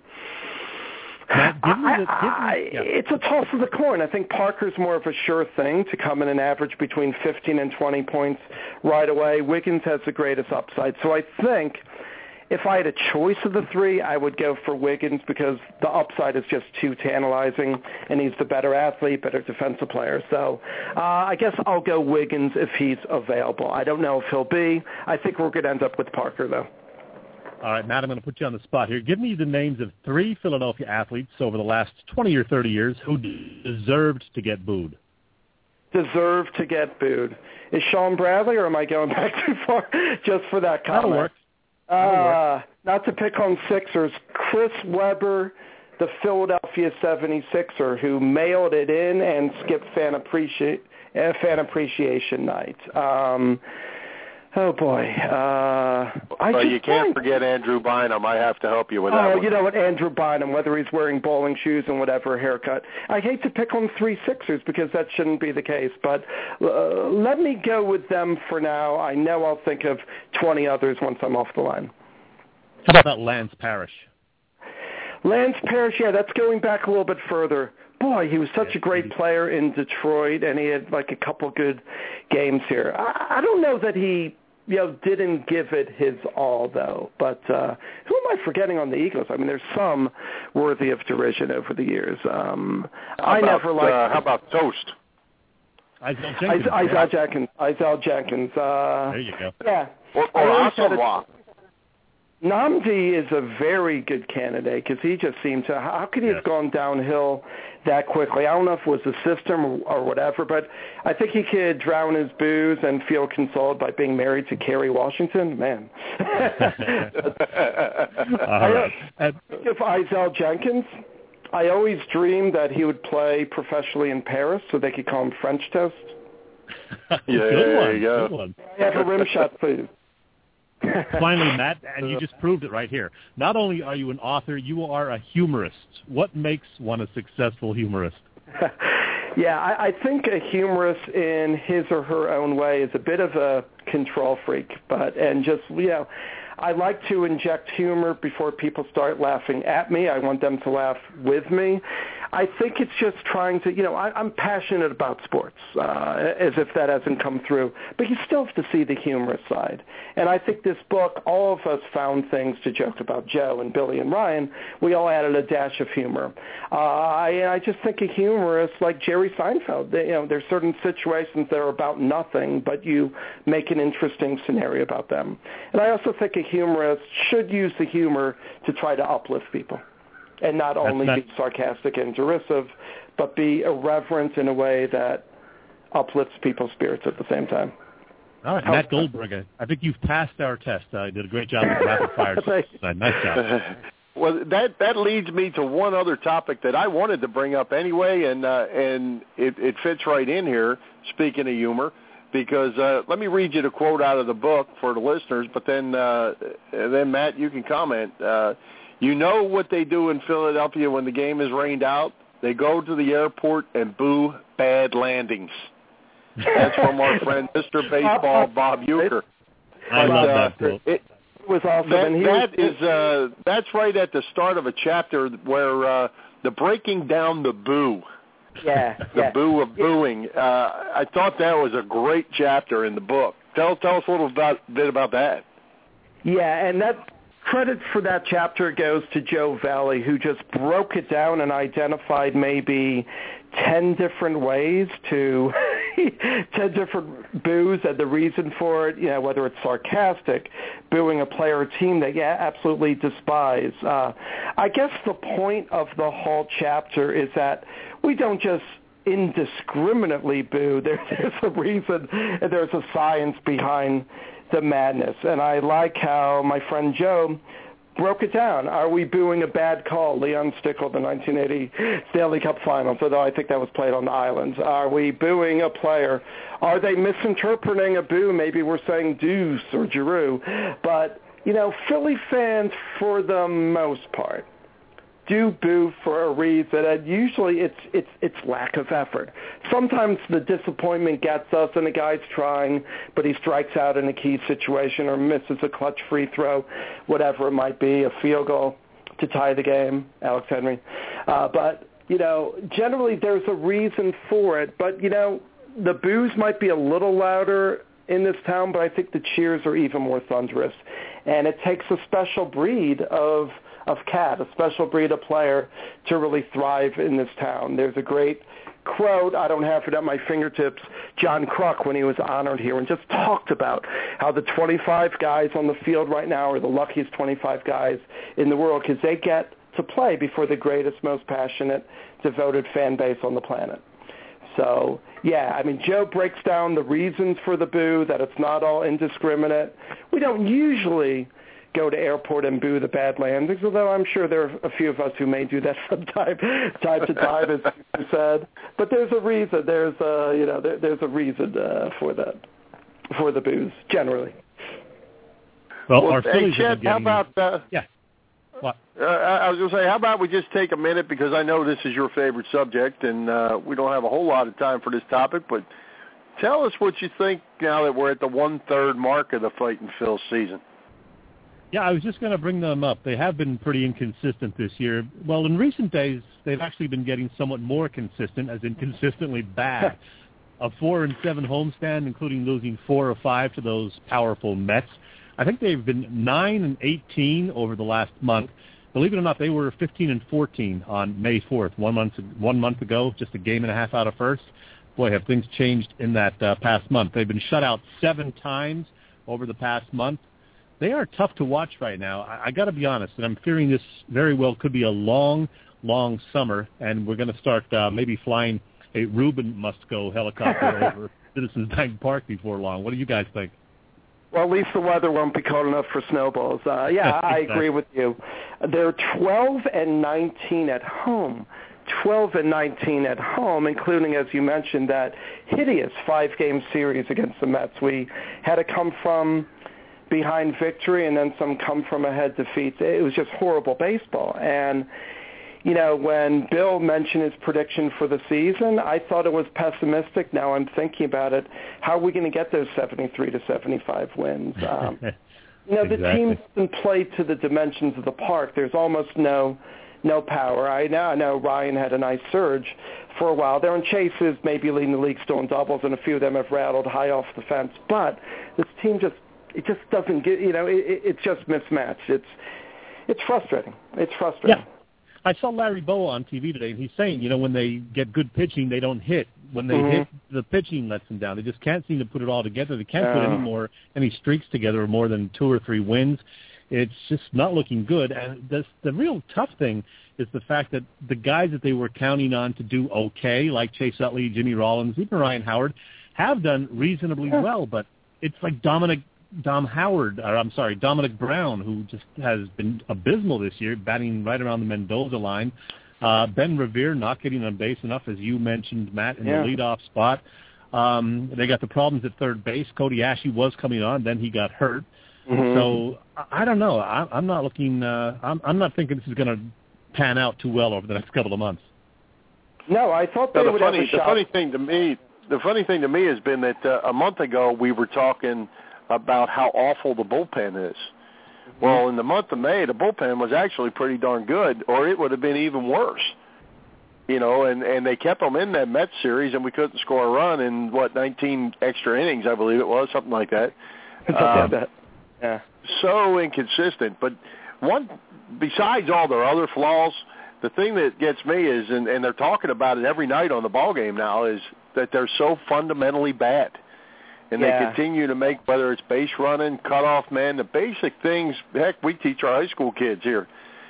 It's a toss of the coin. I think Parker's more of a sure thing to come in and average between 15 and 20 points right away. Wiggins has the greatest upside. So I think if I had a choice of the 3, I would go for Wiggins because the upside is just too tantalizing, and he's the better athlete, better defensive player. So I guess I'll go Wiggins if he's available. I don't know if he'll be. I think we're going to end up with Parker, though. All right, Matt, I'm going to put you on the spot here. Give me the names of 3 Philadelphia athletes over the last 20 or 30 years who deserved to get booed. Deserved to get booed. Is Sean Bradley, or am I going back too far just for that comment? That'll work. Not to pick on Sixers, Chris Webber, the Philadelphia 76er, who mailed it in and skipped fan appreciation night. Oh, boy. You can't forget Andrew Bynum. I have to help you with that one. You know what, Andrew Bynum, whether he's wearing bowling shoes and whatever haircut. I hate to pick on 3 Sixers because that shouldn't be the case, but let me go with them for now. I know I'll think of 20 others once I'm off the line. How about Lance Parrish? Lance Parrish, yeah, that's going back a little bit further. Boy, he was such a great player in Detroit, and he had like a couple good games here. I don't know that he didn't give it his all, though. But who am I forgetting on the Eagles? I mean, there's some worthy of derision over the years. How about Toast? Isaiah Jenkins. There you go. Yeah. Or Asamoah. Nnamdi is a very good candidate because he just seemed to – how could he have gone downhill that quickly? I don't know if it was the system or whatever, but I think he could drown his booze and feel consoled by being married to Kerry Washington. Man. If Isaiah Jenkins, I always dreamed that he would play professionally in Paris so they could call him French Toast. Good one. I have a rim shot, please. Finally, Matt, and you just proved it right here. Not only are you an author, you are a humorist. What makes one a successful humorist? Yeah, I think a humorist in his or her own way is a bit of a control freak, I like to inject humor before people start laughing at me. I want them to laugh with me. I think it's just trying to, I'm passionate about sports, as if that hasn't come through. But you still have to see the humorous side. And I think this book, all of us found things to joke about. Joe and Billy and Ryan, we all added a dash of humor. I just think a humorist like Jerry Seinfeld, there's certain situations that are about nothing, but you make an interesting scenario about them. And I also think a humorist should use the humor to try to uplift people. And not only be sarcastic and derisive, but be irreverent in a way that uplifts people's spirits at the same time. All right, Matt Goldberg, I think you've passed our test. You did a great job with rapid fire. Nice job. Well, that leads me to one other topic that I wanted to bring up anyway, and it fits right in here, speaking of humor, because let me read you the quote out of the book for the listeners, but then Matt, you can comment. You know what they do in Philadelphia when the game is rained out? They go to the airport and boo bad landings. That's from our friend Mr. Baseball, Bob Uecker. I love that quote. It was awesome. That's right at the start of a chapter where the breaking down the boo The boo of booing. I thought that was a great chapter in the book. Tell us a little bit about that. Yeah, and that credit for that chapter goes to Joe Valley, who just broke it down and identified maybe 10 different ways to 10 different boos and the reason for it, whether it's sarcastic, booing a player or team that absolutely despise. I guess the point of the whole chapter is that we don't just indiscriminately boo. There's a reason and there's a science behind the madness. And I like how my friend Joe broke it down. Are we booing a bad call? Leon Stickle, the 1980 Stanley Cup Finals, although I think that was played on the islands. Are we booing a player? Are they misinterpreting a boo? Maybe we're saying Deuce or Giroux. But, Philly fans, for the most part, do boo for a reason, and usually it's lack of effort. Sometimes the disappointment gets us, and the guy's trying, but he strikes out in a key situation or misses a clutch free throw, whatever it might be, a field goal to tie the game, Alex Henry. But, generally there's a reason for it. But, the boos might be a little louder in this town, but I think the cheers are even more thunderous. And it takes a special breed of cat, a special breed of player to really thrive in this town. There's a great quote, I don't have it at my fingertips, John Kruk, when he was honored here, and just talked about how the 25 guys on the field right now are the luckiest 25 guys in the world because they get to play before the greatest, most passionate, devoted fan base on the planet. So, Joe breaks down the reasons for the boo, that it's not all indiscriminate. We don't usually go to airport and boo the Badlanders, although I'm sure there are a few of us who may do that from time to time, as you said. But there's a reason. There's a reason for that, for the boos generally. Well, our Phillies Chet, how about? What? I was going to say, how about we just take a minute, because I know this is your favorite subject, and we don't have a whole lot of time for this topic, but tell us what you think now that we're at the 1/3 mark of the Fightin' Phil season. Yeah, I was just going to bring them up. They have been pretty inconsistent this year. Well, in recent days, they've actually been getting somewhat more consistent, as in consistently bad. A 4-7 homestand, including losing 4 of 5 to those powerful Mets. I think they've been 9-18 over the last month. Believe it or not, they were 15-14 on May 4th, 1 month ago, just a game and a half out of first. Boy, have things changed in that past month. They've been shut out 7 times over the past month. They are tough to watch right now. I got to be honest, and I'm fearing this very well could be a long, long summer, and we're going to start maybe flying a Ruben Must-Go helicopter over Citizens Bank Park before long. What do you guys think? Well, at least the weather won't be cold enough for snowballs. I agree with you. They're 12-19 at home. 12-19 at home, including, as you mentioned, that hideous 5-game series against the Mets. We had to come from behind victory and then some come from ahead defeats. It was just horrible baseball. And, when Bill mentioned his prediction for the season, I thought it was pessimistic. Now I'm thinking about it. How are we going to get those 73-75 wins? Exactly. The team doesn't play to the dimensions of the park. There's almost no power. I know Ryan had a nice surge for a while there, and Chase is maybe leading the league still in doubles, and a few of them have rattled high off the fence. But this team just doesn't get, it's just mismatched. It's frustrating. It's frustrating. Yeah. I saw Larry Bowa on TV today, and he's saying, when they get good pitching, they don't hit. When they hit, the pitching lets them down. They just can't seem to put it all together. They can't put any streaks together or more than 2 or 3 wins. It's just not looking good. And the real tough thing is the fact that the guys that they were counting on to do okay, like Chase Utley, Jimmy Rollins, even Ryan Howard, have done reasonably well. But it's like Dominic Brown, who just has been abysmal this year, batting right around the Mendoza line. Ben Revere not getting on base enough, as you mentioned, Matt, in the leadoff spot. They got the problems at third base. Cody Ashley was coming on, then he got hurt. Mm-hmm. So I don't know. I'm not looking. I'm not thinking this is going to pan out too well over the next couple of months. No, I thought they would have a shot. The funny thing to me has been that a month ago we were talking about how awful the bullpen is. Well, in the month of May, the bullpen was actually pretty darn good, or it would have been even worse. and they kept them in that Mets series, and we couldn't score a run in, 19 extra innings, I believe it was, something like that. Yeah. So inconsistent. But besides all their other flaws, the thing that gets me is, and they're talking about it every night on the ball game now, is that they're so fundamentally bad. And they continue to make, whether it's base running, cutoff man, the basic things. Heck, we teach our high school kids here,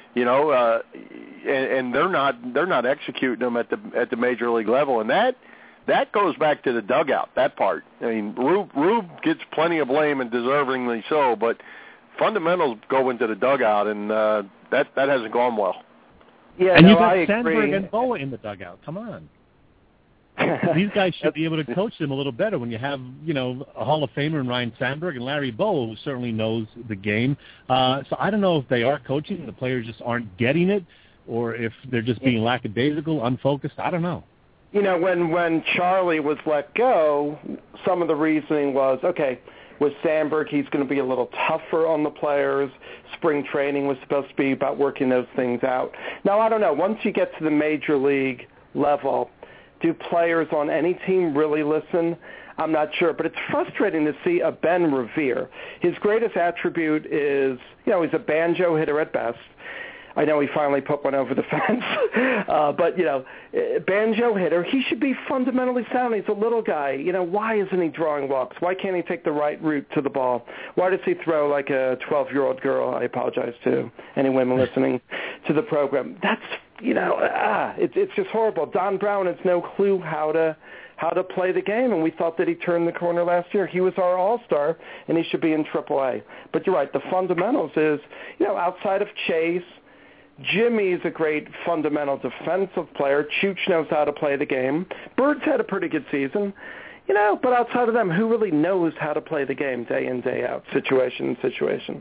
and they're not executing them at the major league level. And that goes back to the dugout, that part. I mean, Rube gets plenty of blame, and deservingly so, but fundamentals go into the dugout, and that hasn't gone well. Yeah, and you got Sandberg and Boa in the dugout. Come on. These guys should be able to coach them a little better when you have, a Hall of Famer in Ryan Sandberg and Larry Boa, who certainly knows the game. So I don't know if they are coaching and the players just aren't getting it, or if they're just being lackadaisical, unfocused. I don't know. When Charlie was let go, some of the reasoning was, okay, with Sandberg, he's going to be a little tougher on the players. Spring training was supposed to be about working those things out. Now, I don't know. Once you get to the major league level, do players on any team really listen? I'm not sure, but it's frustrating to see a Ben Revere. His greatest attribute is, he's a banjo hitter at best. I know he finally put one over the fence, but, banjo hitter, he should be fundamentally sound. He's a little guy. Why isn't he drawing walks? Why can't he take the right route to the ball? Why does he throw like a 12-year-old girl? I apologize to any women listening to the program. That's, it's just horrible. Don Brown has no clue how to play the game, and we thought that he turned the corner last year. He was our all-star, and he should be in AAA. But you're right, the fundamentals is, outside of Chase, Jimmy is a great fundamental defensive player. Chooch knows how to play the game. Bird's had a pretty good season. But outside of them, who really knows how to play the game day in, day out, situation to situation?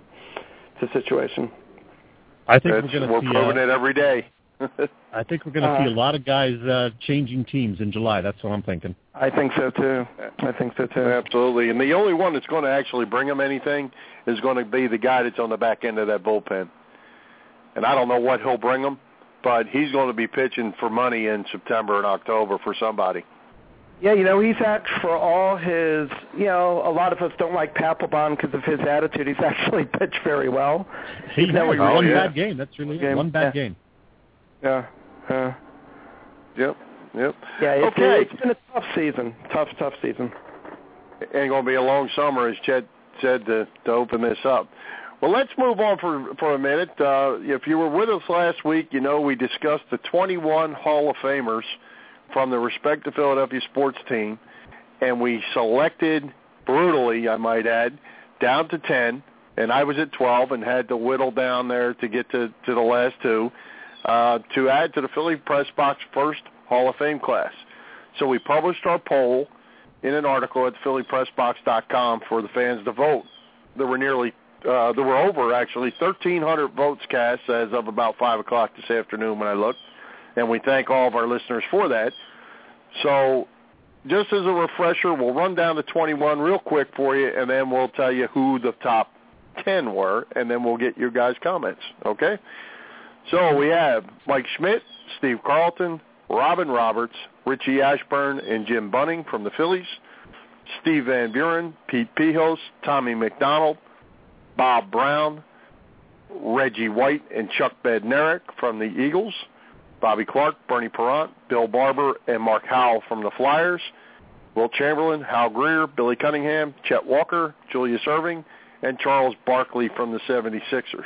I think we're proving it every day. I think we're going to see a lot of guys changing teams in July. That's what I'm thinking. I think so, too. Absolutely. And the only one that's going to actually bring them anything is going to be the guy that's on the back end of that bullpen. And I don't know what he'll bring them, but he's going to be pitching for money in September and October for somebody. Yeah, he's actually, for all his, a lot of us don't like Papelbon because of his attitude. He's actually pitched very well. He's had one bad game. That's really it. One bad game. Yeah. Yep. Yeah, it's been a tough season. Tough season. Ain't going to be a long summer, as Chet said, to open this up. Well, let's move on for a minute. If you were with us last week, we discussed the 21 Hall of Famers from the respective Philadelphia sports team, and we selected brutally, I might add, down to 10, and I was at 12 and had to whittle down there to get to the last two, to add to the Philly Press Box first Hall of Fame class. So we published our poll in an article at phillypressbox.com for the fans to vote. There were over 1,300 votes cast as of about 5 o'clock this afternoon when I looked, and we thank all of our listeners for that. So just as a refresher, we'll run down to 21 real quick for you, and then we'll tell you who the top 10 were, and then we'll get your guys' comments, okay? So we have Mike Schmidt, Steve Carlton, Robin Roberts, Richie Ashburn, and Jim Bunning from the Phillies, Steve Van Buren, Pete Pijos, Tommy McDonald, Bob Brown, Reggie White, and Chuck Bednarik from the Eagles, Bobby Clark, Bernie Parent, Bill Barber, and Mark Howell from the Flyers, Wilt Chamberlain, Hal Greer, Billy Cunningham, Chet Walker, Julius Erving, and Charles Barkley from the 76ers.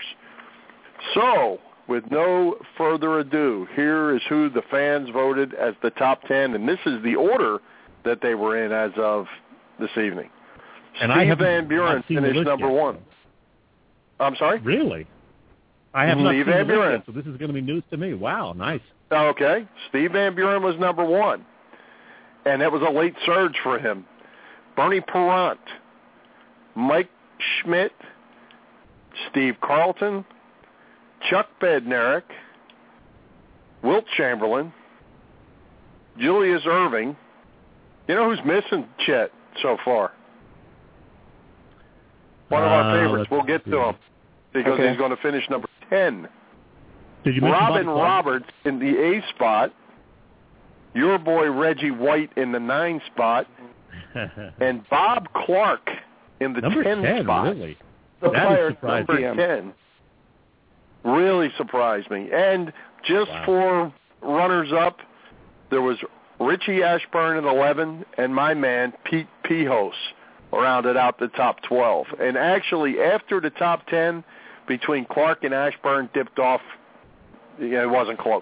So, with no further ado, here is who the fans voted as the top 10, and this is the order that they were in as of this evening. And Steve Van Buren finished number one. I'm sorry? Really? I have not seen the list yet, so this is going to be news to me. Wow, nice. Okay. Steve Van Buren was number one, and that was a late surge for him. Bernie Parent, Mike Schmidt, Steve Carlton, Chuck Bednarik, Wilt Chamberlain, Julius Erving. You know who's missing, Chet, so far? One of our favorites. We'll get to him because he's going to finish number 10. Did you mention Robin Roberts in the A spot. your boy Reggie White in the 9 spot, and Bob Clark in the number 10 spot. Really? The That player is surprising. Number 10 really surprised me. And just for runners-up, there was Richie Ashburn at 11, and my man Pete Pihos rounded out the top 12. And actually, after the top 10, between Clark and Ashburn dipped off, it wasn't close.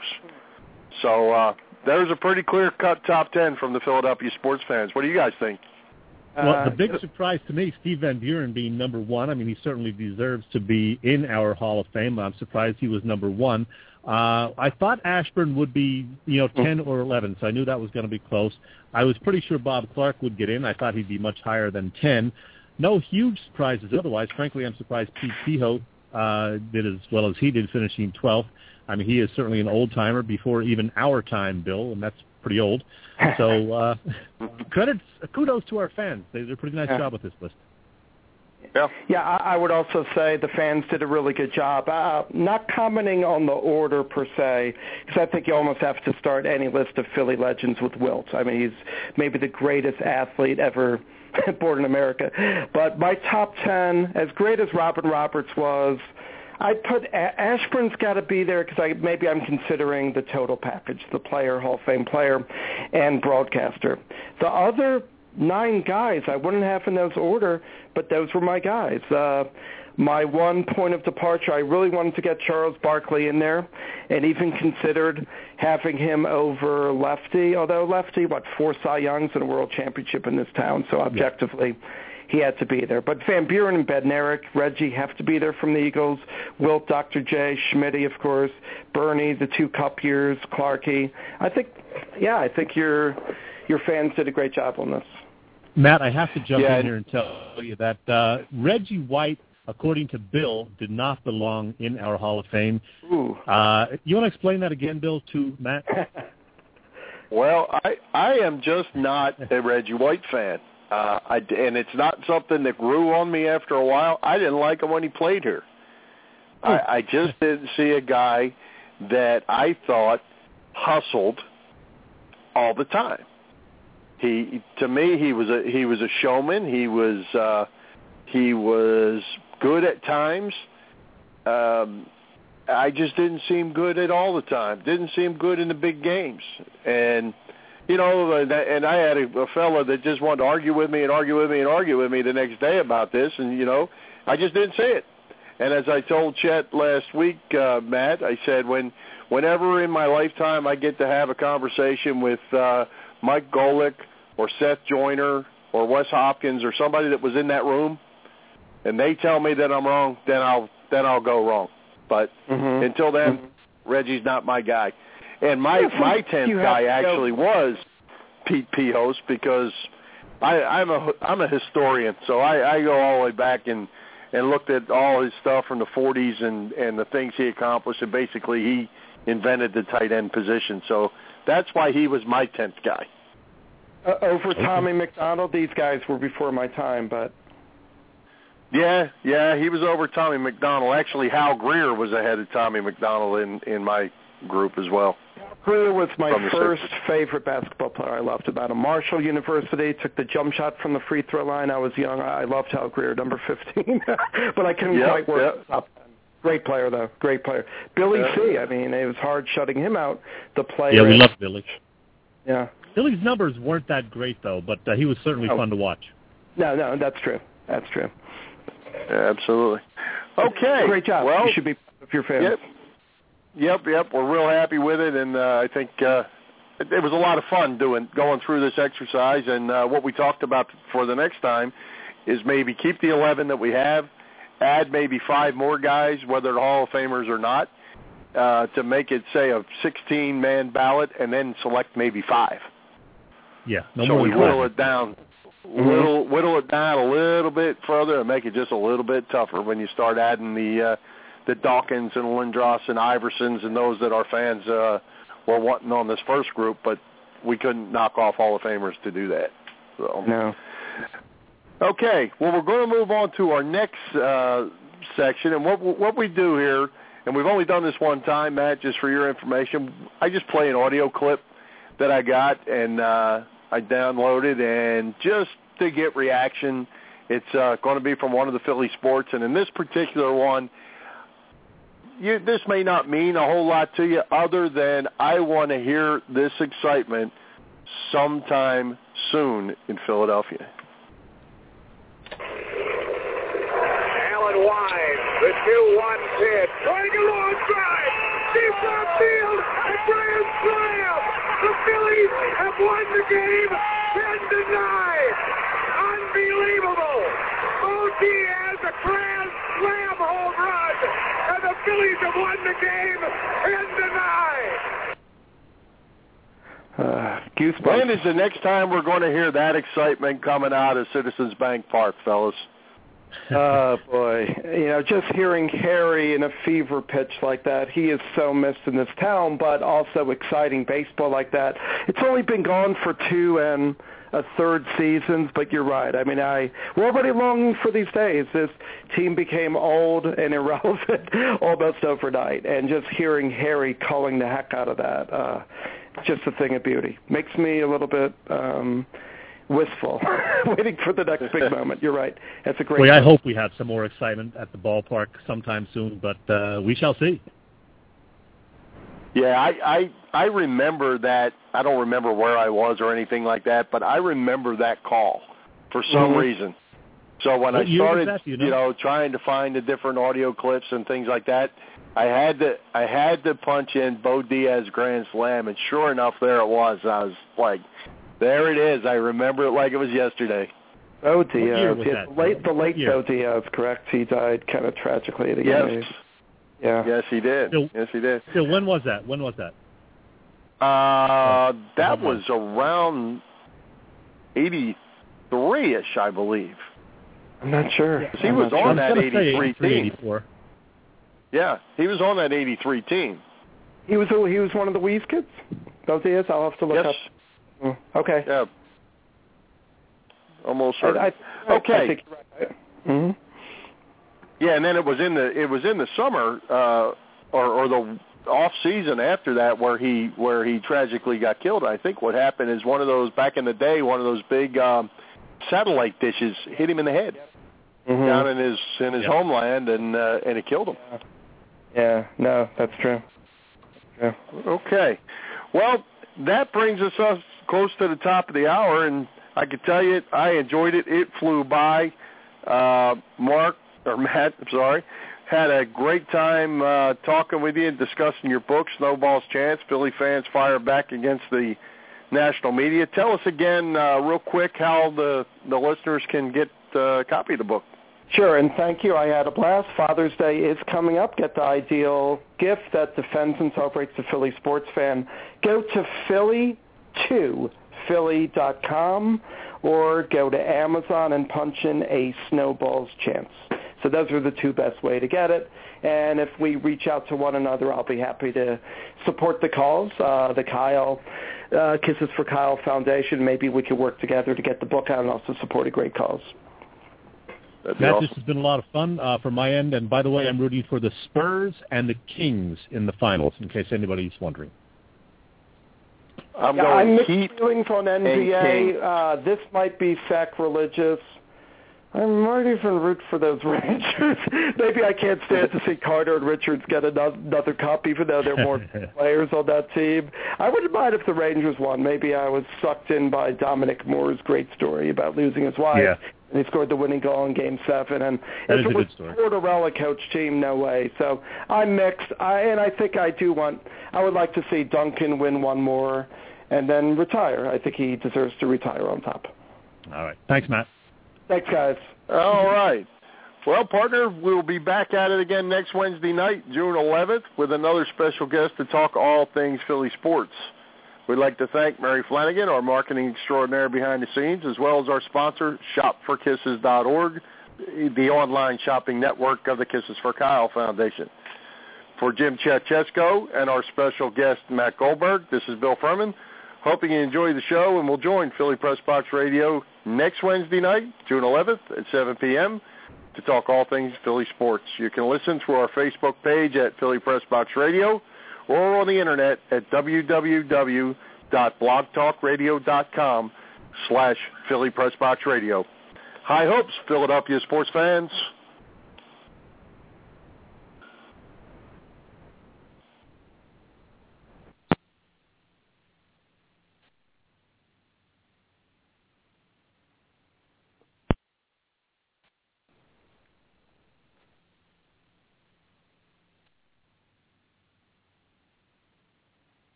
So there's a pretty clear-cut top 10 from the Philadelphia sports fans. What do you guys think? Well, the big surprise to me, Steve Van Buren being number 1. I mean, he certainly deserves to be in our Hall of Fame. I'm surprised he was number 1. I thought Ashburn would be, 10 or 11, so I knew that was going to be close. I was pretty sure Bob Clark would get in. I thought he'd be much higher than 10. No huge surprises otherwise. Frankly, I'm surprised Pete Pihos did as well as he did, finishing 12th. I mean, he is certainly an old-timer before even our time, Bill, and that's pretty old. So kudos to our fans. They did a pretty nice job with this list. Yeah, I would also say the fans did a really good job. Not commenting on the order per se, because I think you almost have to start any list of Philly legends with Wilt. I mean, he's maybe the greatest athlete ever born in America. But my top 10, as great as Robin Roberts was, I'd put Ashburn's got to be there because maybe I'm considering the total package, the player, Hall of Fame player, and broadcaster. The other 9 guys I wouldn't have in those order, but those were my guys. My one point of departure, I really wanted to get Charles Barkley in there, and even considered having him over Lefty, although Lefty, 4 Cy Youngs and a world championship in this town, so objectively he had to be there. But Van Buren and Bednarik, Reggie have to be there from the Eagles. Wilt, Dr. J, Schmitty, of course, Bernie, the 2 Cup years, Clarkie. I think your fans did a great job on this. Matt, I have to jump in here and tell you that Reggie White, according to Bill, did not belong in our Hall of Fame. Ooh. You want to explain that again, Bill, to Matt? Well, I am just not a Reggie White fan. And it's not something that grew on me after a while. I didn't like him when he played here. I just didn't see a guy that I thought hustled all the time. To me, he was a showman. He was good at times. I just didn't seem good at all the time. Didn't seem good in the big games. And and I had a fella that just wanted to argue with me the next day about this, and I just didn't see it. And as I told Chet last week, Matt, I said whenever in my lifetime I get to have a conversation with Mike Golick or Seth Joyner or Wes Hopkins or somebody that was in that room, and they tell me that I'm wrong, then I'll go wrong. But until then, Reggie's not my guy. And my 10th guy actually was Pete Pihos, because I'm a historian, so I go all the way back and looked at all his stuff from the 40s and the things he accomplished, and basically he invented the tight end position. So that's why he was my 10th guy. Over Tommy McDonald, these guys were before my time, but... Yeah, he was over Tommy McDonald. Actually, Hal Greer was ahead of Tommy McDonald in my group as well. Greer was my first favorite basketball player. I loved about him. Marshall University, took the jump shot from the free throw line. I was young. I loved Hal Greer, number 15, but I couldn't quite work up. Great player, though. Great player. Billy C. I mean, it was hard shutting him out. The player. Yeah, we loved Billy. Yeah. Billy's numbers weren't that great, though, but he was certainly fun to watch. No, that's true. That's true. Yeah, absolutely. Okay. Great job. Well, you should be proud of your fans. Yep. We're real happy with it, and I think it was a lot of fun going through this exercise. And what we talked about for the next time is maybe keep the 11 that we have, add maybe 5 more guys, whether they're Hall of Famers or not, to make it, say, a 16-man ballot, and then select maybe 5. Yeah. So we whittle it down. Whittle it down a little bit further and make it just a little bit tougher when you start adding the Dawkins and Lindros and Iversons and those that our fans were wanting on this first group, but we couldn't knock off Hall of Famers to do that. So. No. Okay, well, we're going to move on to our next section, and what we do here, and we've only done this one time, Matt, just for your information, I just play an audio clip that I got, and I downloaded, and just to get reaction, it's going to be from one of the Philly sports, and in this particular one, this may not mean a whole lot to you other than I want to hear this excitement sometime soon in Philadelphia. Allen wide, the 2-1 pitch, trying a long drive, deep left field, a grand slam. The Phillies have won the game 10-9. Unbelievable. O.T. has a grand slam home run, and the Phillies have won the game 10-9. Goosebumps. When is the next time we're going to hear that excitement coming out of Citizens Bank Park, fellas? Oh, boy. Just hearing Harry in a fever pitch like that, he is so missed in this town, but also exciting baseball like that. It's only been gone for 2 1/3 seasons, but you're right. I mean, we're already longing for these days. This team became old and irrelevant almost overnight, and just hearing Harry calling the heck out of that, just a thing of beauty. Makes me a little bit wistful, waiting for the next big moment. You're right. That's a great Boy, I hope we have some more excitement at the ballpark sometime soon, but we shall see. Yeah, I remember that. I don't remember where I was or anything like that, but I remember that call for some reason. So when I started, trying to find the different audio clips and things like that, I had to punch in Bo Diaz grand slam, and sure enough, there it was. I was like, there it is. I remember it like it was yesterday. Bo Diaz, the late Bo Diaz, correct? He died kind of tragically at a young age. Yeah. Yes, he did. Yes, he did. So when was that? That was around 83-ish, I believe. I'm not sure. He was on that 83 team. 84. Yeah, he was on that 83 team. He was one of the Weeze kids? Bo Diaz? I'll have to look up. Okay. Yeah. Almost certain. I think you're right. Mm-hmm. Yeah, and then it was in the summer or the off season after that where he tragically got killed. I think what happened is one of those back in the day, one of those big satellite dishes hit him in the head down in his homeland, and it killed him. Yeah, no, that's true. Yeah. Okay. Well, that brings us close to the top of the hour, and I can tell you I enjoyed it. It flew by. Matt, I'm sorry, had a great time talking with you and discussing your book, Snowball's Chance, Philly Fans Fire Back Against the National Media. Tell us again real quick how the listeners can get a copy of the book. Sure, and thank you. I had a blast. Father's Day is coming up. Get the ideal gift that defends and celebrates the Philly sports fan. Go to Philly2Philly.com or go to Amazon and punch in A Snowball's Chance. So those are the two best way to get it. And if we reach out to one another, I'll be happy to support the cause, the Kyle Kisses for Kyle Foundation. Maybe we could work together to get the book out and also support a great cause. Matt, awesome. This has been a lot of fun from my end. And by the way, I'm rooting for the Spurs and the Kings in the finals, in case anybody's wondering. I'm mixed feelings on NBA. This might be sacrilegious. I'm not even root for those Rangers. Maybe I can't stand to see Carter and Richards get another cup, even though there are more players on that team. I wouldn't mind if the Rangers won. Maybe I was sucked in by Dominic Moore's great story about losing his wife. Yeah. And he scored the winning goal in Game 7. And if it was Tortorella coach team, no way. So I'm mixed. I think I would like to see Duncan win one more and then retire. I think he deserves to retire on top. All right. Thanks, Matt. Thanks, guys. All right. Well, partner, we'll be back at it again next Wednesday night, June 11th, with another special guest to talk all things Philly sports. We'd like to thank Mary Flanagan, our marketing extraordinaire behind the scenes, as well as our sponsor, shopforkisses.org, the online shopping network of the Kisses for Kyle Foundation. For Jim Chechesko and our special guest, Matt Goldberg, this is Bill Furman. Hoping you enjoy the show, and we'll join Philly Press Box Radio next Wednesday night, June 11th at 7 p.m. to talk all things Philly sports. You can listen through our Facebook page at Philly Press Box Radio or on the internet at www.phillypressbox.com. www.blogtalkradio.com/Philly Press Box Radio. High hopes, Philadelphia sports fans.